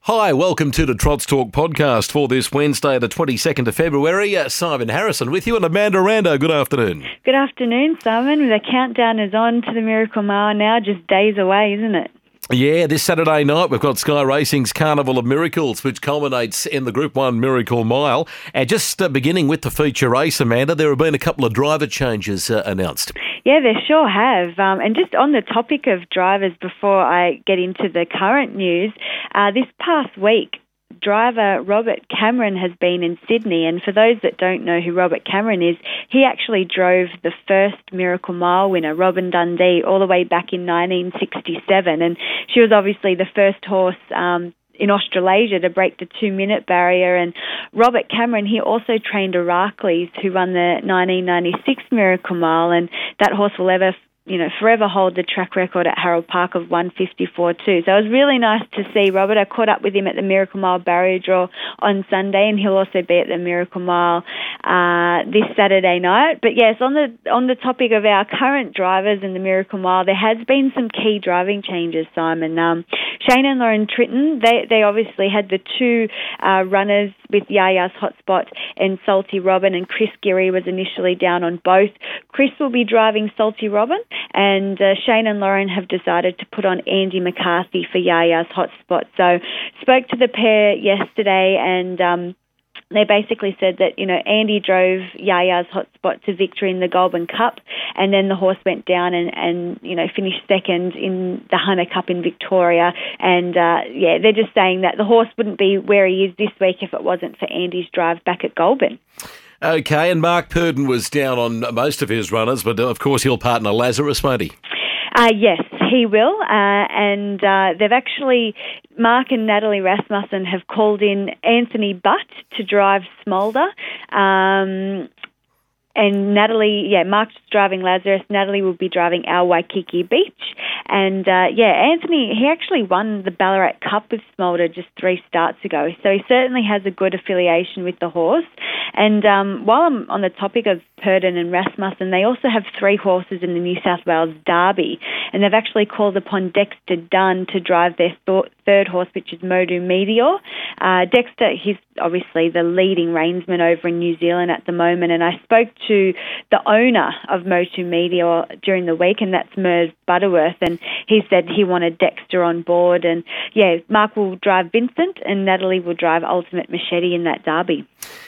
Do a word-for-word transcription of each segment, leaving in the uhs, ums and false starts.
Hi, welcome to the Trots Talk podcast for this Wednesday, the twenty-second of February. Uh, Simon Harrison with you and Amanda Rando. Good afternoon. Good afternoon, Simon. The countdown is on to the Miracle Mile now, just days away, isn't it? Yeah, this Saturday night we've got Sky Racing's Carnival of Miracles, which culminates in the Group one Miracle Mile. And just uh, beginning with the feature race, Amanda, there have been a couple of driver changes uh, announced. Yeah, they sure have. Um, and just on the topic of drivers, before I get into the current news, uh, this past week, driver Robert Cameron has been in Sydney, and for those that don't know who Robert Cameron is, he actually drove the first Miracle Mile winner, Robin Dundee, all the way back in nineteen sixty-seven, and she was obviously the first horse um, in Australasia to break the two-minute barrier. And Robert Cameron, he also trained Heracles, who won the nineteen ninety-six Miracle Mile, and that horse will ever you know, forever hold the track record at Harold Park of one fifty-four two. So it was really nice to see Robert. I caught up with him at the Miracle Mile barrier draw on Sunday, and he'll also be at the Miracle Mile uh, this Saturday night. But yes, on the on the topic of our current drivers in the Miracle Mile, there has been some key driving changes, Simon. Um, Shane and Lauren Tritton, they, they obviously had the two uh, runners with Yaya's Hotspot and Salty Robin, and Chris Geary was initially down on both. Chris will be driving Salty Robin, and uh, Shane and Lauren have decided to put on Andy McCarthy for Yaya's Hotspot. So spoke to the pair yesterday, and um, they basically said that, you know, Andy drove Yaya's Hotspot to victory in the Goulburn Cup, and then the horse went down and, and you know, finished second in the Hunter Cup in Victoria. And, uh, yeah, they're just saying that the horse wouldn't be where he is this week if it wasn't for Andy's drive back at Goulburn. Okay, and Mark Purdon was down on most of his runners, but of course he'll partner Lazarus, won't he? Uh, yes, he will, uh, and uh, they've actually, Mark and Natalie Rasmussen have called in Anthony Butt to drive Smolder. Um, And Natalie, yeah, Mark's driving Lazarus. Natalie will be driving our Waikiki Beach. And, uh, yeah, Anthony, he actually won the Ballarat Cup with Smolder just three starts ago. So he certainly has a good affiliation with the horse. And um, while I'm on the topic of Purdon and Rasmussen, they also have three horses in the New South Wales Derby. And they've actually called upon Dexter Dunn to drive their th- third horse, which is Modu Meteor. Uh, Dexter, he's obviously the leading reinsman over in New Zealand at the moment. And I spoke to the owner of Motu Meteor during the week, and that's Merv Butterworth, and he said he wanted Dexter on board. And yeah, Mark will drive Vincent and Natalie will drive Ultimate Machete in that derby.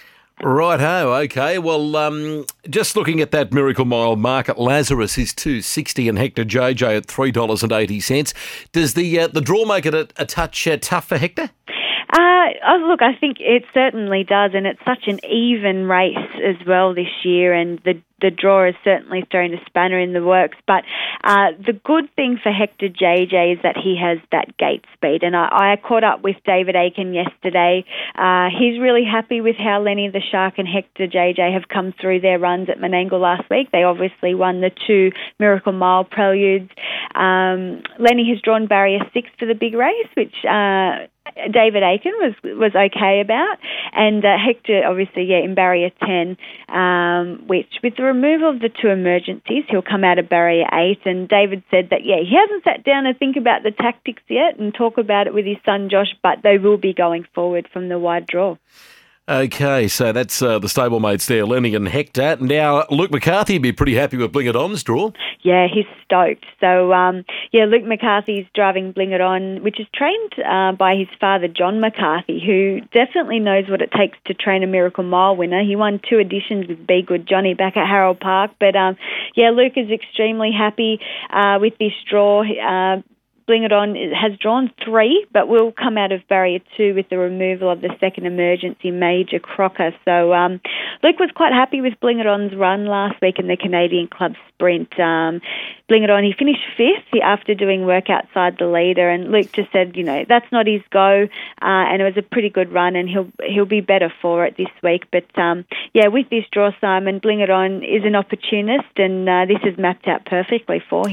Righto, okay. Well, um, just looking at that Miracle Mile market, Lazarus is two dollars sixty and Hector J J at three dollars eighty. Does the uh, the draw make it a, a touch uh, tough for Hector? Uh, oh, look, I think it certainly does, and it's such an even race as well this year, and the the draw is certainly throwing a spanner in the works. But uh, the good thing for Hector J J is that he has that gate speed, and I, I caught up with David Aiken yesterday. Uh, he's really happy with how Lenny the Shark and Hector J J have come through their runs at Menangle last week. They obviously won the two Miracle Mile preludes. Um, Lenny has drawn barrier six for the big race, which Uh, David Aiken was was okay about, and uh, Hector obviously yeah in barrier ten, um, which with the removal of the two emergencies he'll come out of barrier eight. And David said that yeah he hasn't sat down and think about the tactics yet and talk about it with his son Josh, but they will be going forward from the wide draw. Okay, so that's uh, the stablemates there, Lenny and Hector. Now, Luke McCarthy would be pretty happy with Bling It On's draw. Yeah, he's stoked. So, um, yeah, Luke McCarthy's driving Bling It On, which is trained uh, by his father, John McCarthy, who definitely knows what it takes to train a Miracle Mile winner. He won two editions with Be Good Johnny back at Harold Park. But, um, yeah, Luke is extremely happy uh, with this draw. Uh, Bling It On has drawn three, but will come out of barrier two with the removal of the second emergency, Major Crocker. So um, Luke was quite happy with Bling It On's run last week in the Canadian Club Sprint. Um, Bling It On, he finished fifth after doing work outside the leader, and Luke just said, you know, that's not his go, uh, and it was a pretty good run, and he'll he'll be better for it this week. But um, yeah, with this draw, Simon, Bling It On is an opportunist, and uh, this is mapped out perfectly for him.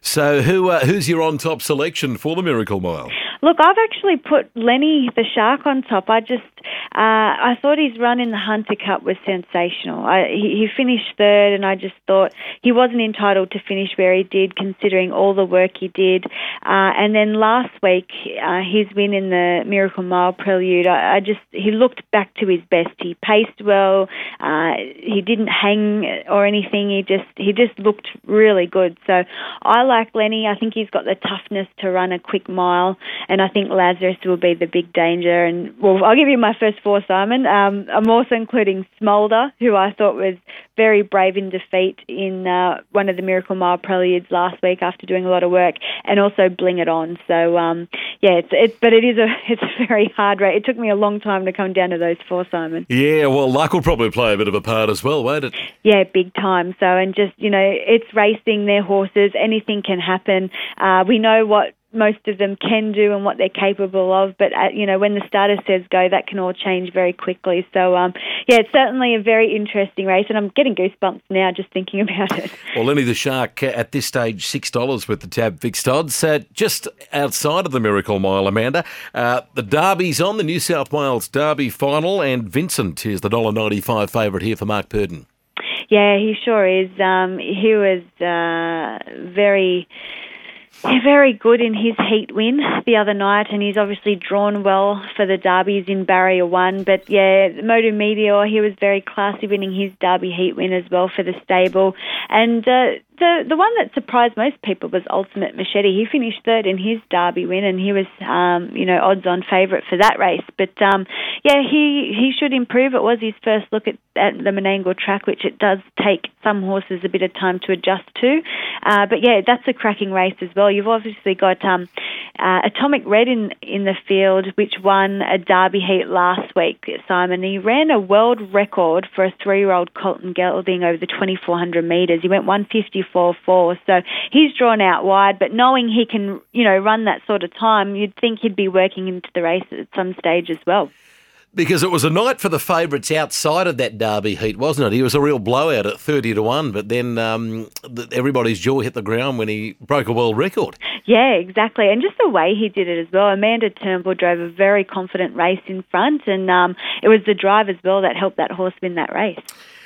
So who uh, who's your on-top selection for the Miracle Mile? Look, I've actually put Lenny the Shark on top. I just, uh, I thought his run in the Hunter Cup was sensational. I, he, he finished third, and I just thought he wasn't entitled to finish where he did, considering all the work he did. Uh, and then last week, uh, his win in the Miracle Mile Prelude, I, I just, he looked back to his best. He paced well. Uh, he didn't hang or anything. He just, he just looked really good. So I like Lenny. I think he's got the toughness to run a quick mile. And I think Lazarus will be the big danger. And, well, I'll give you my first four, Simon. Um, I'm also including Smolder, who I thought was very brave in defeat in uh, one of the Miracle Mile Preludes last week after doing a lot of work, and also Bling It On. So, um, yeah, it's, it's but it is a it's a very hard race. It took me a long time to come down to those four, Simon. Yeah, well, luck will probably play a bit of a part as well, won't it? Yeah, big time. So, and just, you know, it's racing, their horses, anything can happen. Uh, we know what most of them can do and what they're capable of, but uh, you know, when the starter says go, that can all change very quickly. So um, yeah, it's certainly a very interesting race, and I'm getting goosebumps now just thinking about it. Well, Lenny the Shark at this stage six dollars with the tab fixed odds. Uh, just outside of the Miracle Mile, Amanda, uh, the Derby's on, the New South Wales Derby final, and Vincent is the one dollar ninety-five favourite here for Mark Purdon. Yeah, he sure is. Um, he was uh, very. Yeah, very good in his heat win the other night, and he's obviously drawn well for the Derbies in Barrier one. But yeah, Motu Meteor, he was very classy winning his Derby heat win as well for the stable. And uh, the the one that surprised most people was Ultimate Machete. He finished third in his Derby win, and he was um, you know odds-on favourite for that race. But um, yeah, he he should improve. It was his first look at, at the Menangle track, which it does take some horses a bit of time to adjust to. Uh, but yeah, that's a cracking race as well. You've obviously got um, uh, Atomic Red in, in the field, which won a Derby heat last week, Simon. He ran a world record for a three-year-old Colton Gelding over the twenty-four hundred metres. He went one fifty-four four, so he's drawn out wide, but knowing he can, you know, run that sort of time, you'd think he'd be working into the race at some stage as well. Because it was a night for the favourites outside of that Derby heat, wasn't it? He was a real blowout at thirty to one, but then um, everybody's jaw hit the ground when he broke a world record. Yeah, exactly. And just the way he did it as well. Amanda Turnbull drove a very confident race in front, and um, it was the drive as well that helped that horse win that race.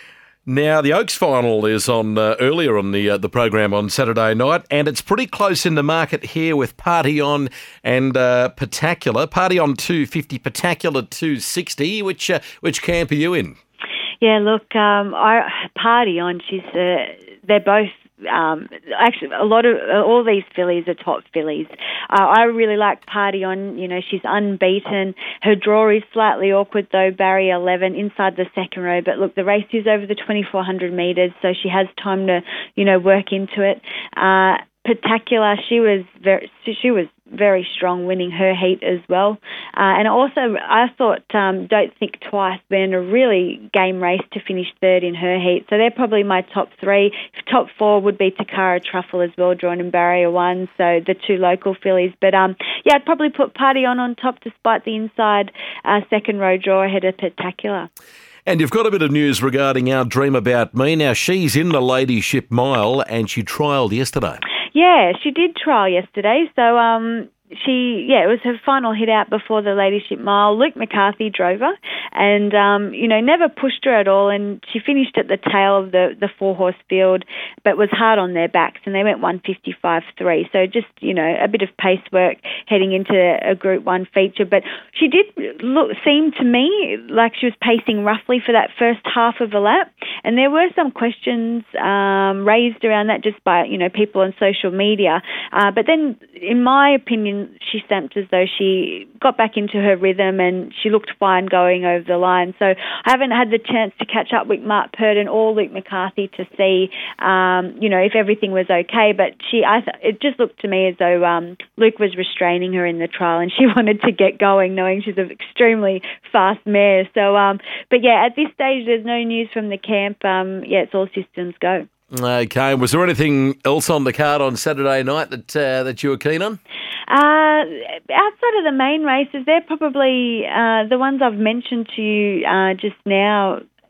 Now, the Oaks final is on uh, earlier on the uh, the program on Saturday night, and it's pretty close in the market here with Party On and uh, Patacular. Party On two fifty, Patacular two sixty. Which uh, which camp are you in? Yeah, look, um, I, Party On, she's uh, they're both. Um, actually, a lot of uh, all these fillies are top fillies. Uh, I really like Party On. You know, she's unbeaten. Her draw is slightly awkward though, barrier eleven inside the second row. But look, the race is over the twenty-four hundred metres, so she has time to, you know, work into it. Uh, Patacular, she was very, she was very strong, winning her heat as well. Uh, and also, I thought um, Don't Think Twice ran a really game race to finish third in her heat. So they're probably my top three. Top four would be Takara Truffle as well, drawn in barrier one. So the two local fillies. But um, yeah, I'd probably put Party On on top despite the inside uh, second row draw ahead of Patacular. And you've got a bit of news regarding our Dream About Me. Now, she's in the Ladyship Mile and she trialled yesterday. Yeah, she did trial yesterday. So um, she, yeah, it was her final hit out before the Ladyship Mile. Luke McCarthy drove her and, um, you know, never pushed her at all. And she finished at the tail of the, the four-horse field, but was hard on their backs, and they went one fifty-five three. So just, you know, a bit of pace work heading into a Group one feature. But she did look, seem to me like she was pacing roughly for that first half of a lap. And there were some questions um, raised around that just by, you know, people on social media. Uh, but then, in my opinion, she stamped as though she got back into her rhythm and she looked fine going over the line. So I haven't had the chance to catch up with Mark Purdon or Luke McCarthy to see, um, you know, if everything was okay. But she, I th- it just looked to me as though um, Luke was restraining her in the trial and she wanted to get going, knowing she's an extremely fast mare. So, um, but yeah, at this stage, there's no news from the camp. Um, yeah, it's all systems go. Okay. Was there anything else on the card on Saturday night that uh, that you were keen on? Uh, outside of the main races, they're probably uh, the ones I've mentioned to you uh, just now,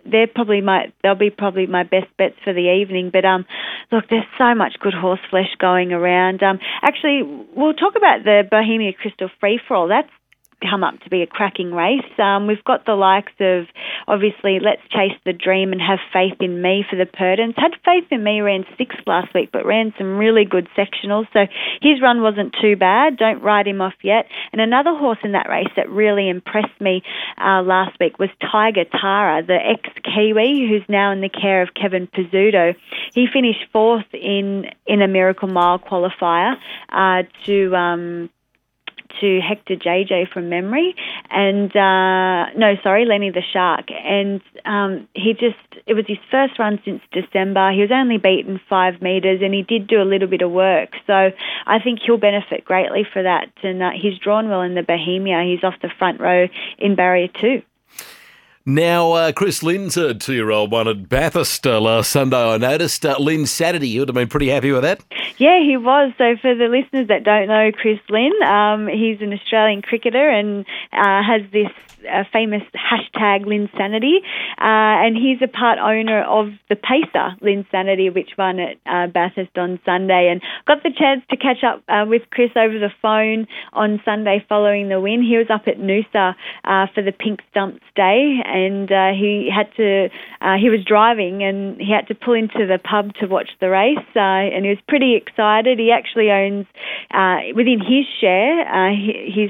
they're probably my they'll be probably my best bets for the evening. But um, look, there's so much good horse flesh going around. Um, actually, we'll talk about the Bohemia Crystal Free For All. That's come up to be a cracking race. Um, we've got the likes of, obviously, Let's Chase the Dream and Have Faith in Me for the Purdons. Had Faith in Me ran sixth last week, but ran some really good sectionals, so his run wasn't too bad. Don't write him off yet. And another horse in that race that really impressed me uh, last week was Tiger Tara, the ex-Kiwi, who's now in the care of Kevin Pizzuto. He finished fourth in, in a Miracle Mile qualifier uh, to... Um, to Hector J J from memory, and uh, no, sorry, Lenny the Shark, and um, he just, it was his first run since December. He was only beaten five metres, and he did do a little bit of work, so I think he'll benefit greatly for that, and uh, he's drawn well in the Bohemia. He's off the front row in barrier two. Now, uh, Chris Lynn's a two-year-old one at Bathurst uh, last Sunday, I noticed. Uh, Lynn Saturday, you would have been pretty happy with that? Yeah, he was. So for the listeners that don't know Chris Lynn, um, he's an Australian cricketer and uh, has this uh, famous hashtag Linsanity, uh, and he's a part owner of the Pacer Linsanity, which won at uh, Bathurst on Sunday, and got the chance to catch up uh, with Chris over the phone on Sunday following the win. He was up at Noosa uh, for the Pink Stumps Day, and uh, he had to, uh, he was driving and he had to pull into the pub to watch the race, uh, and he was pretty excited. He actually owns, uh, within his share, uh, his,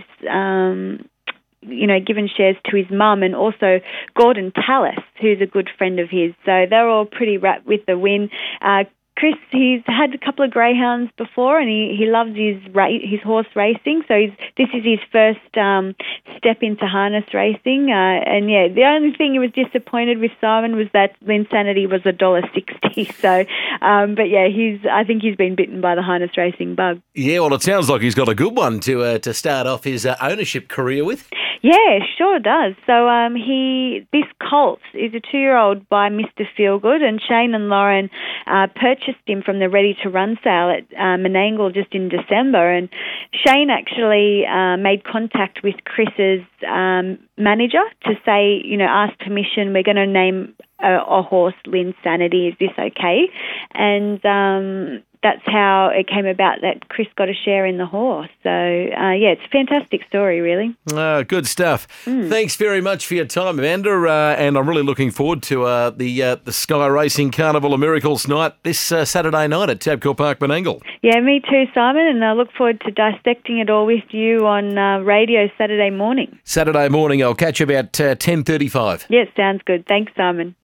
um, you know, given shares to his mum and also Gordon Tallis, who's a good friend of his. So they're all pretty wrapped with the win. Uh, Chris, he's had a couple of greyhounds before, and he, he loves his ra- his horse racing. So he's, this is his first um, step into harness racing. Uh, and yeah, the only thing he was disappointed with, Simon, was that Linsanity was a dollar sixty. So, um, but yeah, he's I think he's been bitten by the harness racing bug. Yeah, well, it sounds like he's got a good one to uh, to start off his uh, ownership career with. Yeah, sure does. So um, he, this colt is a two-year-old by Mister Feelgood, and Shane and Lauren uh, purchased him from the Ready to Run sale at uh, Menangle just in December. And Shane actually uh, made contact with Chris's um, manager to say, you know, ask permission. We're going to name a, a horse Linsanity. Is this okay? And um, that's how it came about that Chris got a share in the horse. So, uh, yeah, it's a fantastic story, really. Uh, good stuff. Mm. Thanks very much for your time, Amanda, uh, and I'm really looking forward to uh, the uh, the Sky Racing Carnival of Miracles night this uh, Saturday night at Tabcorp Park, Menangle. Yeah, me too, Simon, and I look forward to dissecting it all with you on uh, radio Saturday morning. Saturday morning, I'll catch you about uh, ten thirty-five. Yes, sounds good. Thanks, Simon.